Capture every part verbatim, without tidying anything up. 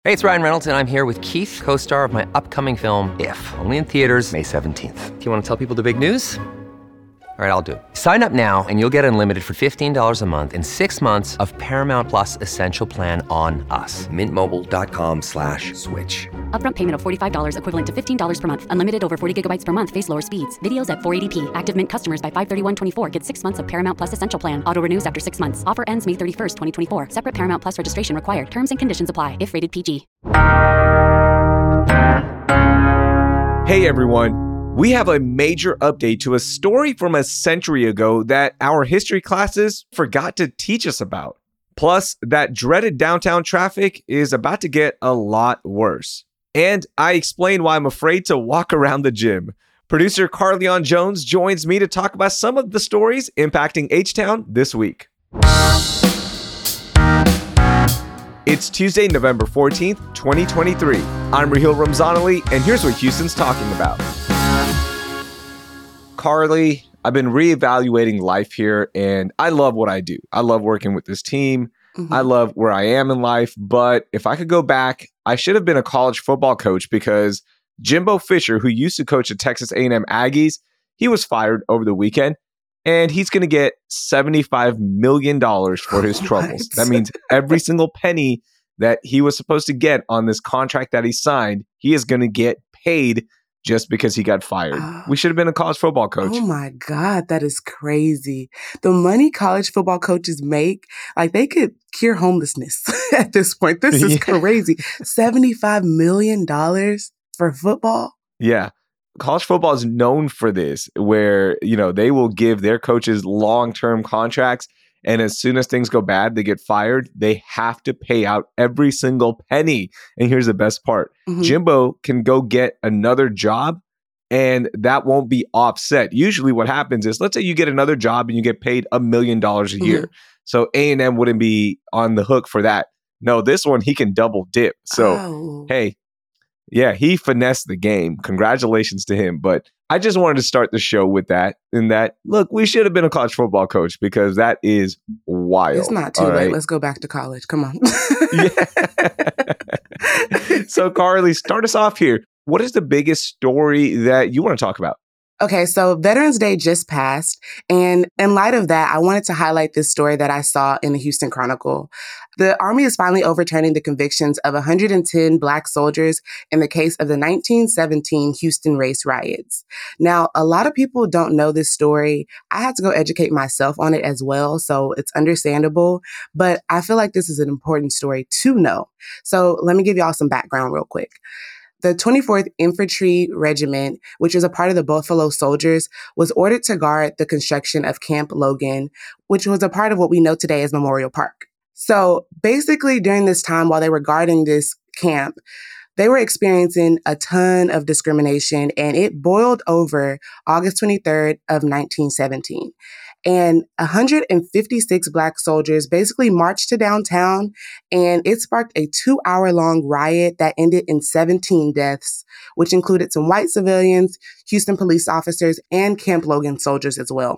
Hey, it's Ryan Reynolds, and I'm here with Keith, co-star of my upcoming film, If, only in theaters May seventeenth. Do you want to tell people the big news? All right, I'll do it. Sign up now and you'll get unlimited for fifteen dollars a month and six months of Paramount Plus Essential Plan on us. Mint Mobile dot com slash switch. Upfront payment of forty-five dollars equivalent to fifteen dollars per month. Unlimited over forty gigabytes per month. Face lower speeds. Videos at four eighty p. Active Mint customers by five thirty-one twenty-four get six months of Paramount Plus Essential Plan. Auto renews after six months. Offer ends May thirty-first, twenty twenty-four. Separate Paramount Plus registration required. Terms and conditions apply if rated P G. Hey everyone. We have a major update to a story from a century ago that our history classes forgot to teach us about. Plus, that dreaded downtown traffic is about to get a lot worse. And I explain why I'm afraid to walk around the gym. Producer Carleon Jones joins me to talk about some of the stories impacting H-Town this week. It's Tuesday, November fourteenth, twenty twenty-three. I'm Raheel Ramzanali, and here's what Houston's talking about. Carly, I've been reevaluating life here, and I love what I do. I love working with this team. Mm-hmm. I love where I am in life, but if I could go back, I should have been a college football coach because Jimbo Fisher, who used to coach the Texas A and M Aggies, he was fired over the weekend, and he's going to get seventy-five million dollars for his troubles. That means every single penny that he was supposed to get on this contract that he signed, he is going to get paid just because he got fired. Oh. We should have been a college football coach. Oh my God, that is crazy. The money college football coaches make, like they could cure homelessness at this point. This is yeah. crazy. seventy-five million dollars for football? Yeah. College football is known for this, where, you know, they will give their coaches long-term contracts. And as soon as things go bad, they get fired. They have to pay out every single penny. And here's the best part. Mm-hmm. Jimbo can go get another job and that won't be offset. Usually what happens is, let's say you get another job and you get paid a million dollars a mm-hmm. year. So A and M wouldn't be on the hook for that. No, this one, he can double dip. So, oh. hey, yeah, he finessed the game. Congratulations to him. But I just wanted to start the show with that. In that, look, we should have been a college football coach because that is wild. It's not too late. Right? Let's go back to college. Come on. So, Carly, start us off here. What is the biggest story that you want to talk about? Okay, so Veterans Day just passed, and in light of that, I wanted to highlight this story that I saw in the Houston Chronicle. The Army is finally overturning the convictions of one hundred ten Black soldiers in the case of the nineteen seventeen Houston race riots. Now, a lot of people don't know this story. I had to go educate myself on it as well, so it's understandable, but I feel like this is an important story to know. So let me give y'all some background real quick. The twenty-fourth Infantry Regiment, which is a part of the Buffalo Soldiers, was ordered to guard the construction of Camp Logan, which was a part of what we know today as Memorial Park. So basically, during this time, while they were guarding this camp, they were experiencing a ton of discrimination, and it boiled over August twenty-third of nineteen seventeen. And one hundred fifty-six Black soldiers basically marched to downtown, and it sparked a two-hour-long riot that ended in seventeen deaths, which included some white civilians, Houston police officers, and Camp Logan soldiers as well.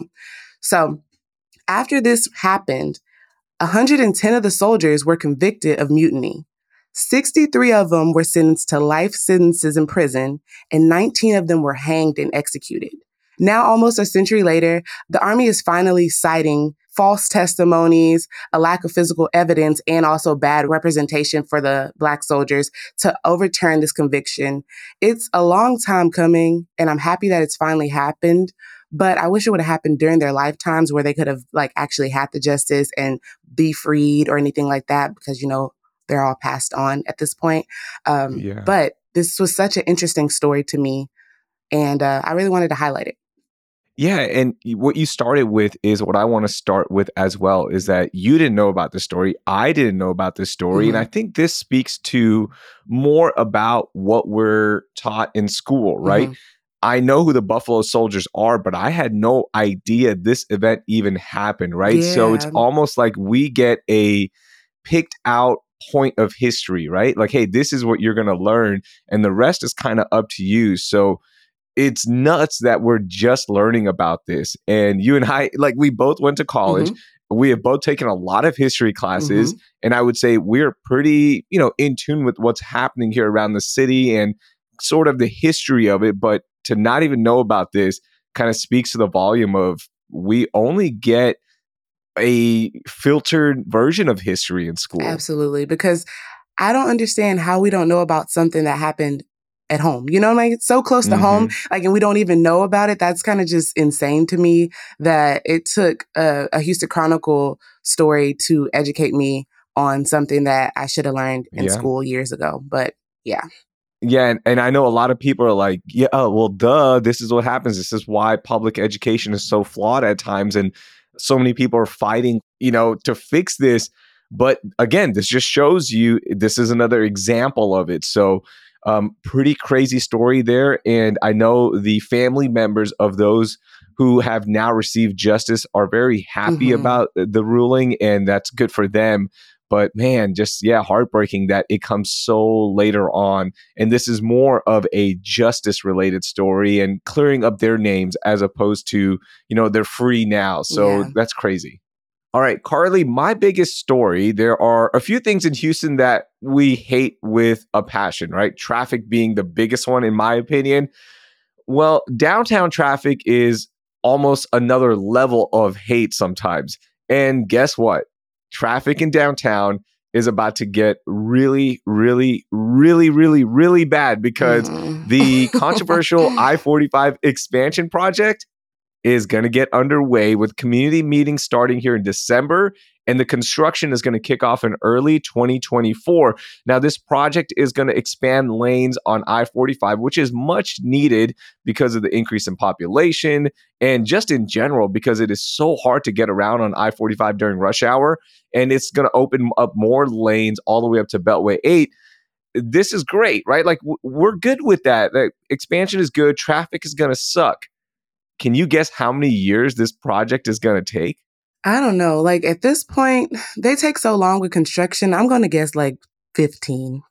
So after this happened, one hundred ten of the soldiers were convicted of mutiny. sixty-three of them were sentenced to life sentences in prison, and nineteen of them were hanged and executed. Now, almost a century later, the Army is finally citing false testimonies, a lack of physical evidence, and also bad representation for the Black soldiers to overturn this conviction. It's a long time coming, and I'm happy that it's finally happened. But I wish it would have happened during their lifetimes where they could have like actually had the justice and be freed or anything like that, because, you know, they're all passed on at this point. Um, yeah. But this was such an interesting story to me, and uh, I really wanted to highlight it. Yeah, and what you started with is what I want to start with as well, is that you didn't know about this story. I didn't know about this story. Mm-hmm. And I think this speaks to more about what we're taught in school, right? Mm-hmm. I know who the Buffalo Soldiers are, but I had no idea this event even happened, right? Yeah. So it's almost like we get a picked out point of history, right? Like, hey, this is what you're going to learn, and the rest is kind of up to you. So it's nuts that we're just learning about this. And you and I, like, we both went to college. Mm-hmm. we have both taken a lot of history classes, Mhm. and I would say we're pretty, you know, in tune with what's happening here around the city and sort of the history of it. But to not even know about this kind of speaks to the volume of we only get a filtered version of history in school. Absolutely. Because I don't understand how we don't know about something that happened at home. You know, like it's so close to Mhm. home, like, and we don't even know about it. That's kind of just insane to me that it took a, a Houston Chronicle story to educate me on something that I should have learned in Yeah. school years ago. But yeah. Yeah, and, and I know a lot of people are like, yeah, oh, well, duh, this is what happens. This is why public education is so flawed at times. And so many people are fighting, you know, to fix this. But again, this just shows you this is another example of it. So um, pretty crazy story there. And I know the family members of those who have now received justice are very happy Mhm. about the ruling, and that's good for them. But man, just, yeah, heartbreaking that it comes so later on. And this is more of a justice related story and clearing up their names as opposed to, you know, they're free now. So Yeah. that's crazy. All right, Carly, my biggest story, there are a few things in Houston that we hate with a passion, right? Traffic being the biggest one, in my opinion. Well, downtown traffic is almost another level of hate sometimes. And guess what? Traffic in downtown is about to get really, really, really, really, really bad because Mhm. the controversial I forty-five expansion project is going to get underway with community meetings starting here in December, and the construction is going to kick off in early twenty twenty-four. Now, this project is going to expand lanes on I forty-five, which is much needed because of the increase in population and just in general, because it is so hard to get around on I forty-five during rush hour, and it's going to open up more lanes all the way up to Beltway eight. This is great, right? Like, w- we're good with that. Like, expansion is good. Traffic is going to suck. Can you guess how many years this project is going to take? I don't know. Like at this point, they take so long with construction. I'm going to guess like fifteen.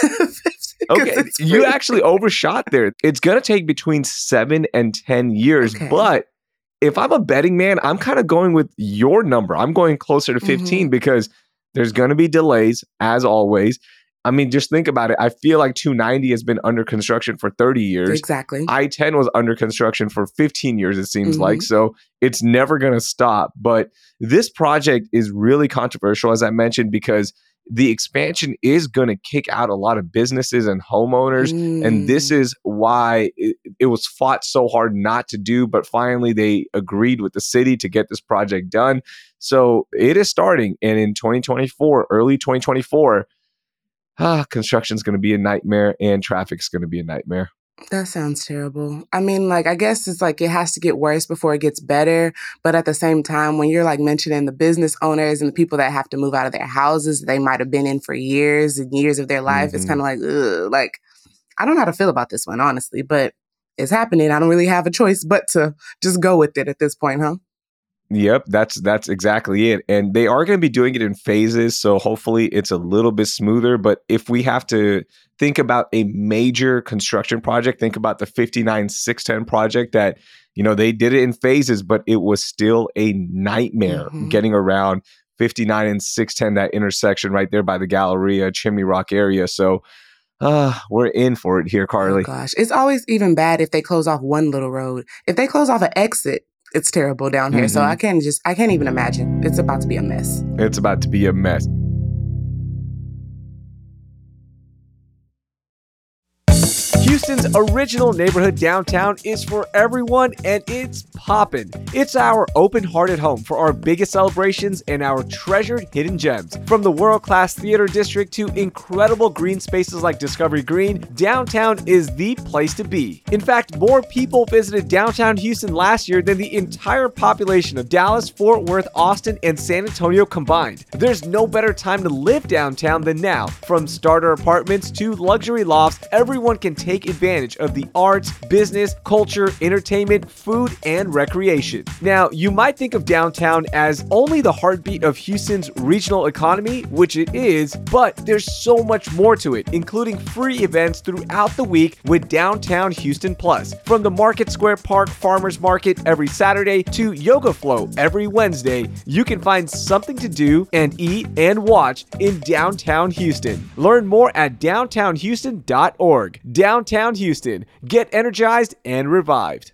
Okay, it's you really- actually overshot there. It's going to take between seven and ten years. Okay. But if I'm a betting man, I'm kind of going with your number. I'm going closer to fifteen Mhm. because there's going to be delays, as always. I mean, just think about it. I feel like two ninety has been under construction for thirty years. Exactly. I ten was under construction for fifteen years, it seems Mhm. like. So it's never going to stop. But this project is really controversial, as I mentioned, because the expansion is going to kick out a lot of businesses and homeowners. And this Mm. is why it, it was fought so hard not to do. But finally, they agreed with the city to get this project done. So it is starting. And in twenty twenty-four, early twenty twenty-four, ah, construction is going to be a nightmare and traffic is going to be a nightmare. That sounds terrible. I mean, like, I guess it's like it has to get worse before it gets better. But at the same time, when you're like mentioning the business owners and the people that have to move out of their houses, they might have been in for years and years of their life. It's Mhm. kind of like, ugh, like, I don't know how to feel about this one, honestly, but it's happening. I don't really have a choice but to just go with it at this point, huh? Yep, that's that's exactly it. And they are going to be doing it in phases, so hopefully it's a little bit smoother. But if we have to think about a major construction project, think about the fifty-nine six ten project that, you know, they did it in phases, but it was still a nightmare Mhm. getting around fifty-nine and six ten, that intersection right there by the Galleria, Chimney Rock area. So uh, we're in for it here, Oh Carly. gosh, it's always even bad if they close off one little road. If they close off an exit, it's terrible down here. So Mhm. I can't just, I can't even imagine. It's about to be a mess. It's about to be a mess. Houston's original neighborhood downtown is for everyone, and it's poppin'. It's our open-hearted home for our biggest celebrations and our treasured hidden gems. From the world-class theater district to incredible green spaces like Discovery Green, downtown is the place to be. In fact, more people visited downtown Houston last year than the entire population of Dallas, Fort Worth, Austin, and San Antonio combined. There's no better time to live downtown than now. From starter apartments to luxury lofts, everyone can take advantage of the arts, business, culture, entertainment, food, and recreation. Now, you might think of downtown as only the heartbeat of Houston's regional economy, which it is, but there's so much more to it, including free events throughout the week with Downtown Houston Plus. From the Market Square Park Farmers Market every Saturday to Yoga Flow every Wednesday, you can find something to do and eat and watch in downtown Houston. Learn more at downtown houston dot org. Downtown Houston. Get energized and revived.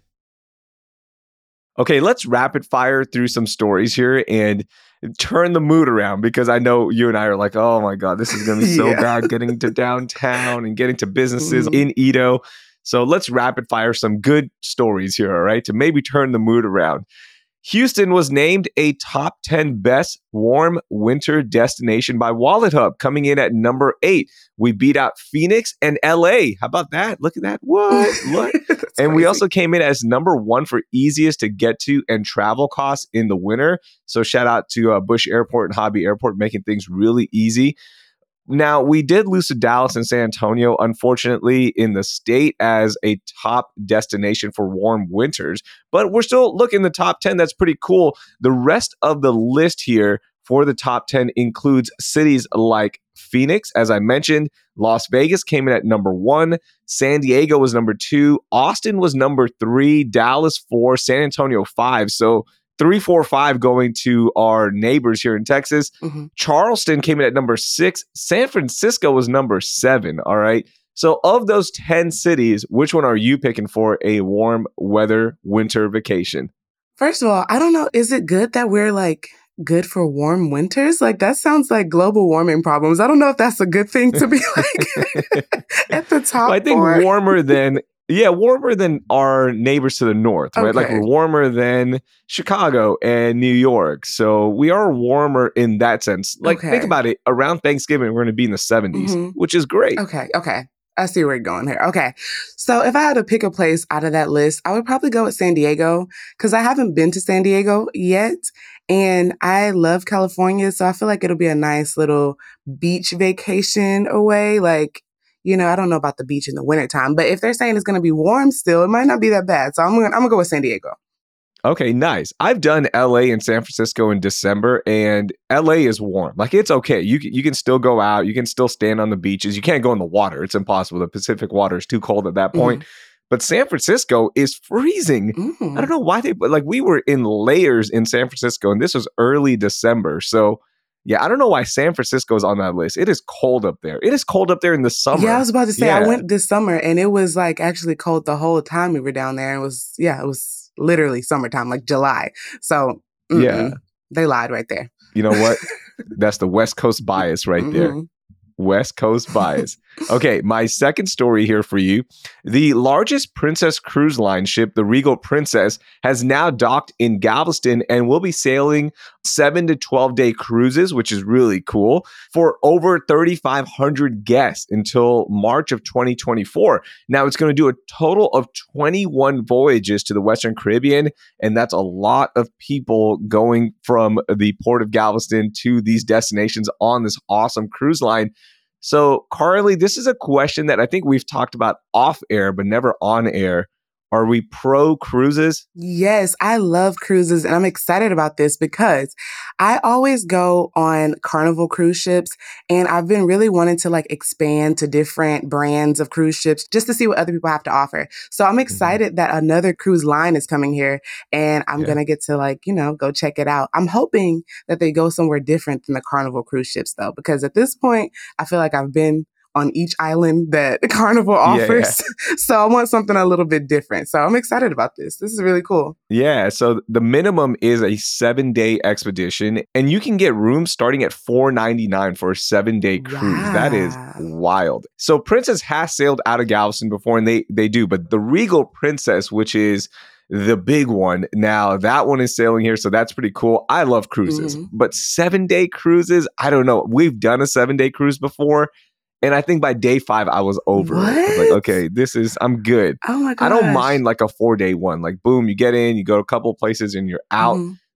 Okay, let's rapid fire through some stories here and turn the mood around, because I know you and I are like, oh my God, this is going to be so Yeah. bad getting to downtown and getting to businesses Mhm. in Edo. So let's rapid fire some good stories here, all right, to maybe turn the mood around. Houston was named a top ten best warm winter destination by WalletHub, coming in at number eight. We beat out Phoenix and L A. How about that? Look at that. What? Look. That's And we crazy. also came in as number one for easiest to get to and travel costs in the winter. So shout out to uh, Bush Airport and Hobby Airport, making things really easy. Now, we did lose to Dallas and San Antonio, unfortunately, in the state as a top destination for warm winters, but we're still looking in the top ten. That's pretty cool. The rest of the list here for the top ten includes cities like Phoenix, as I mentioned. Las Vegas came in at number one. San Diego was number two. Austin was number three. Dallas four. San Antonio five. So three, four, five going to our neighbors here in Texas. Mhm. Charleston came in at number six. San Francisco was number seven. All right. So of those ten cities, which one are you picking for a warm weather winter vacation? First of all, I don't know. Is it good that we're like good for warm winters? Like that sounds like global warming problems. I don't know if that's a good thing to be like at the top. Well, I think for. warmer than, yeah, warmer than our neighbors to the north, right? Like Okay. we're warmer than Chicago and New York. So we are warmer in that sense. Like Okay. think about it. Around Thanksgiving, we're going to be in the seventies, Mhm. which is great. Okay, okay. I see where you're going here. Okay. So if I had to pick a place out of that list, I would probably go with San Diego because I haven't been to San Diego yet. And I love California. So I feel like it'll be a nice little beach vacation away. Like, you know, I don't know about the beach in the wintertime, but if they're saying it's going to be warm still, it might not be that bad. So I'm going to I'm gonna go with San Diego. Okay, nice. I've done L A and San Francisco in December, and L A is warm. Like it's okay. You can, you can still go out. You can still stand on the beaches. You can't go in the water. It's impossible. The Pacific water is too cold at that point. But San Francisco is freezing. Mm. I don't know why they, but like we were in layers in San Francisco, and this was early December. So yeah, I don't know why San Francisco is on that list. It is cold up there. It is cold up there in the summer. Yeah, I was about to say, I Yeah. went this summer and it was like actually cold the whole time we were down there. It was, yeah, it was literally summertime, like July. So mm-mm, Yeah. they lied right there. You know what? That's the West Coast bias right there. Mhm. West Coast bias. Okay, my second story here for you. The largest Princess Cruise Line ship, the Regal Princess, has now docked in Galveston and will be sailing seven to twelve day cruises, which is really cool, for over thirty-five hundred guests until March of twenty twenty-four. Now, it's going to do a total of twenty-one voyages to the Western Caribbean, and that's a lot of people going from the port of Galveston to these destinations on this awesome cruise line. So, Carly, this is a question that I think we've talked about off air, but never on air. Are we pro cruises? Yes, I love cruises and I'm excited about this because I always go on Carnival cruise ships and I've been really wanting to like expand to different brands of cruise ships just to see what other people have to offer. So I'm excited that another cruise line is coming here and I'm Yeah. going to get to like, you know, go check it out. I'm hoping that they go somewhere different than the Carnival cruise ships though, because at this point, I feel like I've been on each island that Carnival Yeah. offers. So I want something a little bit different. So I'm excited about this. This is really cool. Yeah, so the minimum is a seven day expedition, and you can get rooms starting at four ninety-nine for a seven day cruise. That is Wow. wild. So Princess has sailed out of Galveston before, and they they do, but the Regal Princess, which is the big one, now that one is sailing here, so that's pretty cool. I love cruises, Mhm. but seven day cruises, I don't know. We've done a seven day cruise before. And I think by day five, I was over it. I was like, What? okay, this is, I'm good. Oh my I gosh. don't mind like a four day one. Like, boom, you get in, you go to a couple of places and you're out. Mhm.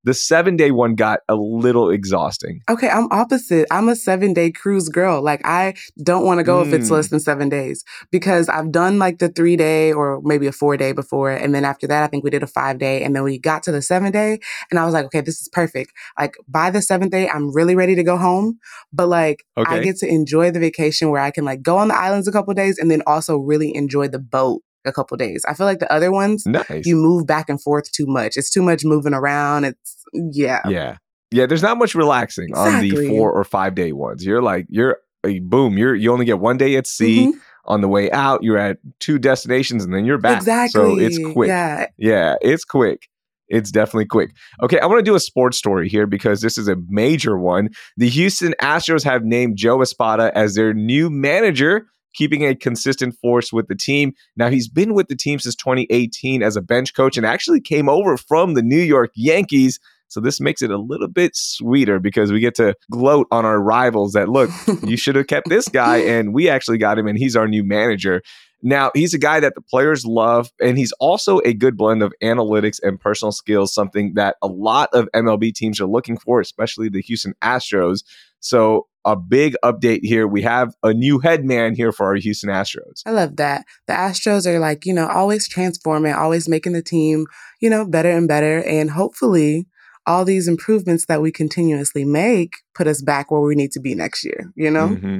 The seven day one got a little exhausting. Okay, I'm opposite. I'm a seven day cruise girl. Like, I don't want to go mm. if it's less than seven days because I've done like the three day or maybe a four day before. And then after that, I think we did a five day. And then we got to the seven day and I was like, okay, this is perfect. Like, by the seventh day, I'm really ready to go home. But like, okay. I get to enjoy the vacation where I can like go on the islands a couple of days and then also really enjoy the boat a couple days. I feel like the other ones, nice. You move back and forth too much. It's too much moving around. It's, yeah. Yeah. Yeah. There's not much relaxing exactly. on the four or five day ones. You're like, you're, boom, you're, you only get one day at sea. Mm-hmm. On the way out, you're at two destinations and then you're back. Exactly. So it's quick. Yeah. Yeah. It's quick. It's definitely quick. Okay, I want to do a sports story here because this is a major one. The Houston Astros have named Joe Espada as their new manager, keeping a consistent force with the team. Now, he's been with the team since twenty eighteen as a bench coach and actually came over from the New York Yankees. So this makes it a little bit sweeter because we get to gloat on our rivals that, look, you should have kept this guy and we actually got him and he's our new manager. Now, he's a guy that the players love, and he's also a good blend of analytics and personal skills, something that a lot of M L B teams are looking for, especially the Houston Astros. So a big update here. We have a new head man here for our Houston Astros. I love that. The Astros are like, you know, always transforming, always making the team, you know, better and better. And hopefully all these improvements that we continuously make put us back where we need to be next year, you know? Mm-hmm.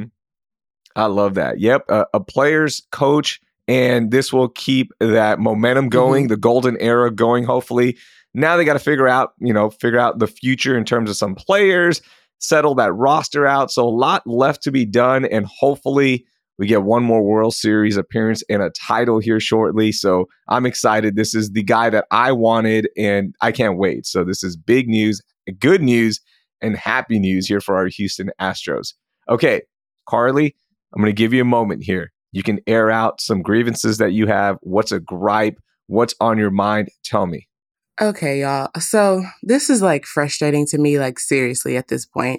I love that. Yep. Uh, a player's coach, and this will keep that momentum going, mm-hmm. the golden era going, hopefully. Now they got to figure out, you know, figure out the future in terms of some players, settle that roster out. So a lot left to be done, and hopefully we get one more World Series appearance and a title here shortly. So I'm excited. This is the guy that I wanted, and I can't wait. So this is big news, good news, and happy news here for our Houston Astros. Okay, Carly, I'm going to give you a moment here. You can air out some grievances that you have. What's a gripe? What's on your mind? Tell me. Okay, y'all. So this is like frustrating to me, like seriously at this point.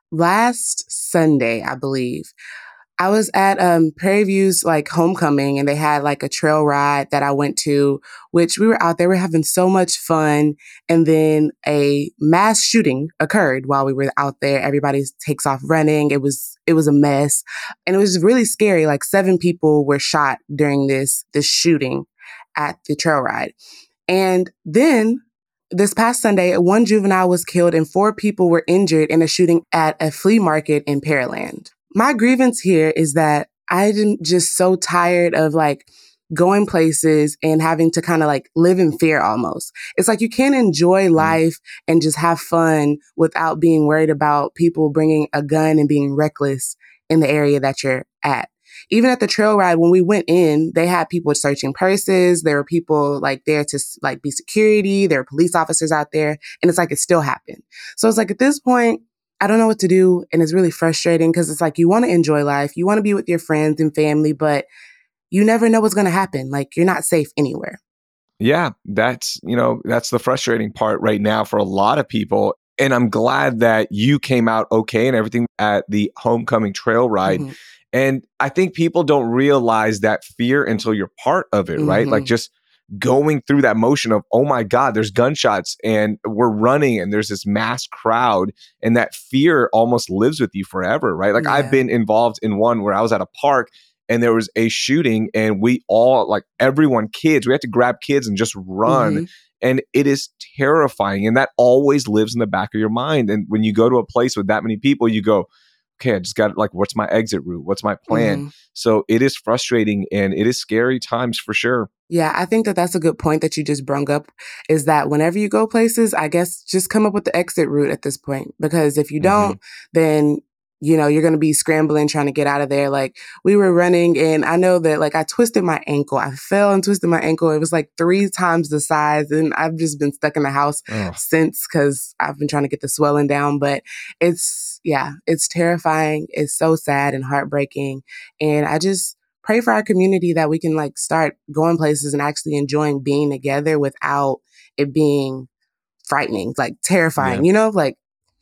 Last Sunday, I believe, I was at um, Prairie View's like homecoming, and they had like a trail ride that I went to, which we were out there. We were having so much fun. And then a mass shooting occurred while we were out there. Everybody takes off running. It was it was a mess. And it was really scary. Like seven people were shot during this this shooting at the trail ride. And then this past Sunday, one juvenile was killed and four people were injured in a shooting at a flea market in Pearland. My grievance here is that I'm just so tired of like going places and having to kind of like live in fear almost. It's like you can't enjoy life and just have fun without being worried about people bringing a gun and being reckless in the area that you're at. Even at the trail ride, when we went in, they had people searching purses. There were people like there to like be security. There were police officers out there, and it's like it still happened. So it's like at this point, I don't know what to do. And it's really frustrating because it's like you want to enjoy life. You want to be with your friends and family, but you never know what's going to happen. Like you're not safe anywhere. Yeah, that's, you know, that's the frustrating part right now for a lot of people. And I'm glad that you came out okay and everything at the homecoming trail ride. Mm-hmm. And I think people don't realize that fear until you're part of it, mm-hmm. right? Like just going through that motion of, oh my God, there's gunshots and we're running and there's this mass crowd, and that fear almost lives with you forever, right? Like yeah. I've been involved in one where I was at a park and there was a shooting and we all, like everyone, kids, we had to grab kids and just run. Mm-hmm. And it is terrifying. And that always lives in the back of your mind. And when you go to a place with that many people, you go, okay, I just got like, what's my exit route? What's my plan? Mm-hmm. So it is frustrating and it is scary times for sure. Yeah, I think that that's a good point that you just brung up, is that whenever you go places, I guess just come up with the exit route at this point. Because if you don't, mm-hmm. then, you know, you're going to be scrambling, trying to get out of there. Like we were running and I know that like I twisted my ankle. I fell and twisted my ankle. It was like three times the size. And I've just been stuck in the house oh. since because I've been trying to get the swelling down. But it's, yeah, it's terrifying. It's so sad and heartbreaking. And I just pray for our community that we can like start going places and actually enjoying being together without it being frightening, like terrifying, yeah. you know, like,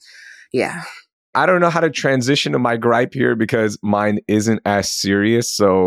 yeah. I don't know how to transition to my gripe here because mine isn't as serious. So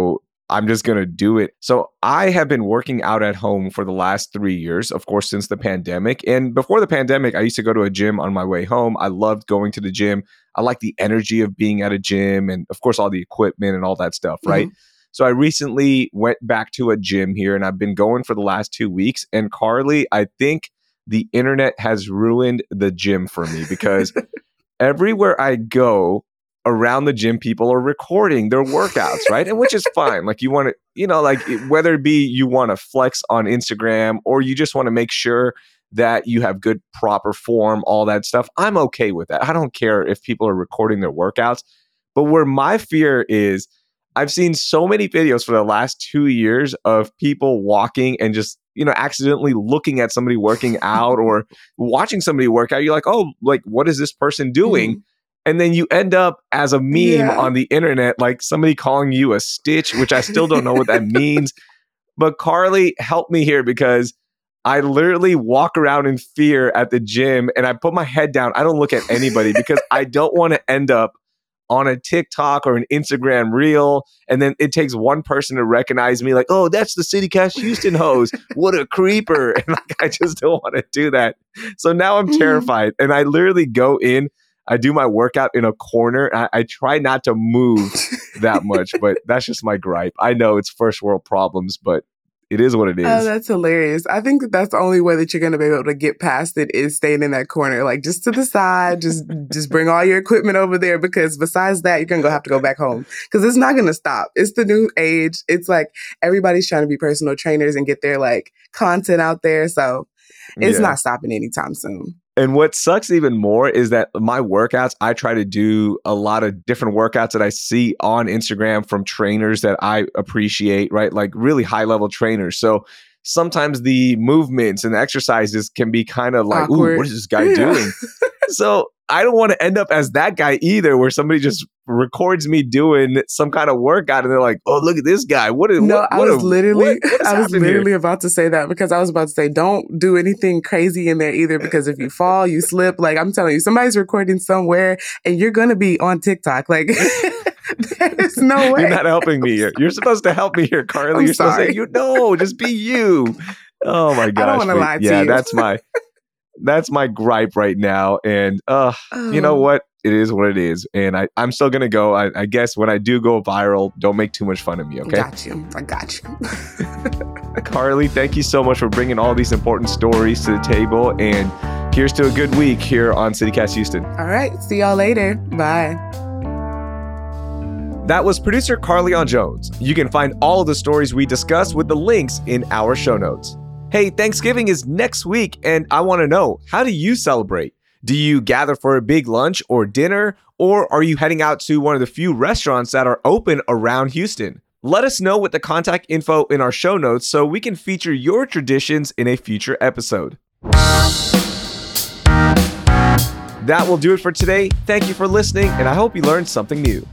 I'm just going to do it. So I have been working out at home for the last three years, of course, since the pandemic. And before the pandemic, I used to go to a gym on my way home. I loved going to the gym. I like the energy of being at a gym and, of course, all the equipment and all that stuff, right? Mm-hmm. So I recently went back to a gym here and I've been going for the last two weeks. And Carly, I think the internet has ruined the gym for me because everywhere I go around the gym, people are recording their workouts, right? And which is fine. Like you want to, you know, like whether it be you want to flex on Instagram or you just want to make sure that you have good, proper form, all that stuff. I'm okay with that. I don't care if people are recording their workouts. But where my fear is, I've seen so many videos for the last two years of people walking and just, you know, accidentally looking at somebody working out or watching somebody work out. You're like, oh, like, what is this person doing? Mm. And then you end up as a meme yeah. on the internet, like somebody calling you a stitch, which I still don't know what that means. But Carly, help me here because I literally walk around in fear at the gym and I put my head down. I don't look at anybody because I don't want to end up on a TikTok or an Instagram reel. And then it takes one person to recognize me like, oh, that's the CityCast Houston host. What a creeper. And like, I just don't want to do that. So now I'm terrified. And I literally go in, I do my workout in a corner. I, I try not to move that much, but that's just my gripe. I know it's first world problems, but it is what it is. Oh, that's hilarious. I think that that's the only way that you're going to be able to get past it is staying in that corner, like just to the side, just just bring all your equipment over there because besides that, you're going to have to go back home because it's not going to stop. It's the new age. It's like everybody's trying to be personal trainers and get their like content out there. So it's yeah. not stopping anytime soon. And what sucks even more is that my workouts, I try to do a lot of different workouts that I see on Instagram from trainers that I appreciate, right? Like really high level trainers. So sometimes the movements and the exercises can be kind of like, awkward. Ooh, what is this guy yeah. doing? So I don't want to end up as that guy either, where somebody just records me doing some kind of workout and they're like, oh, look at this guy. What is, no, what, I what was a, literally, what, what I was literally here? about to say that because I was about to say, don't do anything crazy in there either, because if you fall, you slip. Like I'm telling you, somebody's recording somewhere and you're going to be on TikTok. Like there's no way. You're not helping me here. You're supposed to help me here, Carly. I'm You're sorry. supposed to say, you no, just be you. Oh my gosh. I don't want to lie to yeah, you. Yeah, that's my, that's my gripe right now. And uh, oh. you know what? It is what it is. And I, I'm still going to go. I, I guess when I do go viral, don't make too much fun of me, okay? Got you. I got you. Carly, thank you so much for bringing all these important stories to the table. And here's to a good week here on CityCast Houston. All right. See y'all later. Bye. That was producer Carleon Jones. You can find all of the stories we discussed with the links in our show notes. Hey, Thanksgiving is next week, and I want to know, how do you celebrate? Do you gather for a big lunch or dinner, or are you heading out to one of the few restaurants that are open around Houston? Let us know with the contact info in our show notes so we can feature your traditions in a future episode. That will do it for today. Thank you for listening, and I hope you learned something new.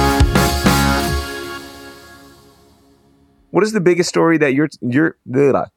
What is the biggest story that you're you're ugh,